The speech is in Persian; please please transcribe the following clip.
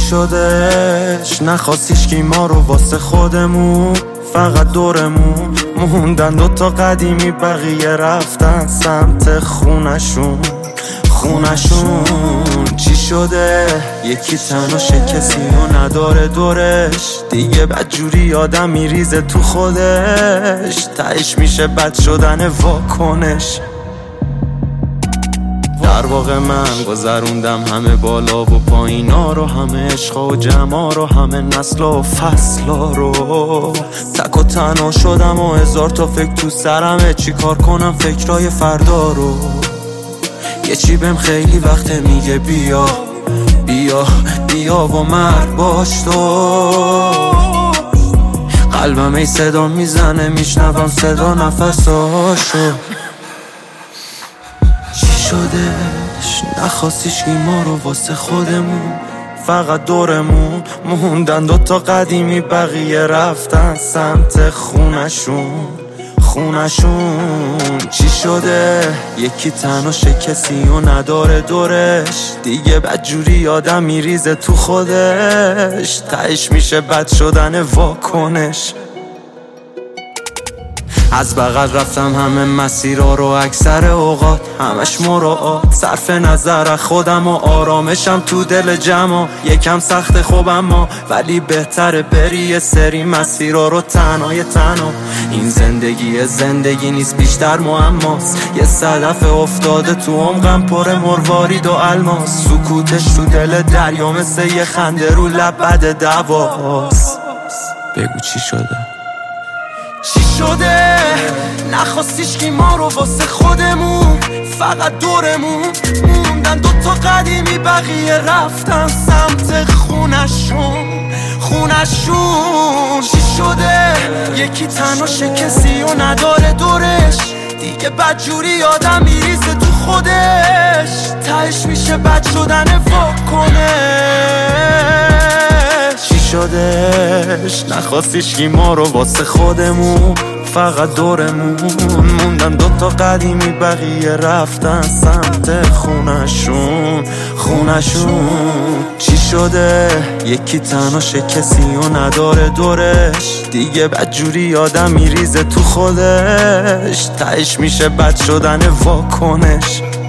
شدش نخواستیش که ما رو واسه خودمون، فقط دورمون موندن دوتا قدیمی، بقیه رفتن سمت خونشون. چی شده؟ یکی تناشه کسی رو نداره دورش، دیگه بدجوری آدم میریزه تو خودش، تهش میشه بد شدن واکنش. در واقع من گذروندم همه بالا و پایینا رو، همه عشقا و جمعا رو، همه نسلا و فصلا رو. تک و تنها شدم و هزار تا فکر تو سرمه، چی کار کنم فکرای فردا رو. یه چی بهم خیلی وقت میگه بیا بیا بیا و مرد باش تو. قلبم ای صدا میزنه، میشنوم صدا نفساشو. چی شدش؟ نخواستیش که ما رو واسه خودمون، فقط دورمون موندن دوتا قدیمی، بقیه رفتن سمت خونشون. چی شده؟ یکی تناشه کسی رو نداره دورش، دیگه بدجوری آدم میریزه تو خودش، تهش میشه بد شدن واکنش. از بغل رفتم همه مسیرها رو، اکثر اوقات همش مراعات، صرف نظر خودم و آرامشم تو دل جمع. یکم سخت خوب اما ولی بهتره بری یه سری مسیرها رو تنها. این زندگی نیست بیشتر معماست، یه صدف افتاده تو عمقم پر مروارید و الماس. سکوتش تو دل دریا مثل یه خنده رو لب بد دواست. بگو چی شده؟ چی شده؟ نخواستیش که ما رو واسه خودمون، فقط دورمون موندن دوتا قدیمی، بقیه رفتن سمت خونشون. چی شده؟ یکی تناشه کسی رو نداره دورش، دیگه بدجوری آدم میریزه تو خودش، تهش میشه بد شدن واکنش. چی شدش؟ نخواستیش که ما رو واسه خودمون، فقط دورمون موندن دوتا قدیمی، بقیه رفتن سمت خونشون. چی شده؟ یکی تناشه کسی رو نداره دورش، دیگه بدجوری آدم میریزه تو خودش، تهش میشه بد شدن واکنش.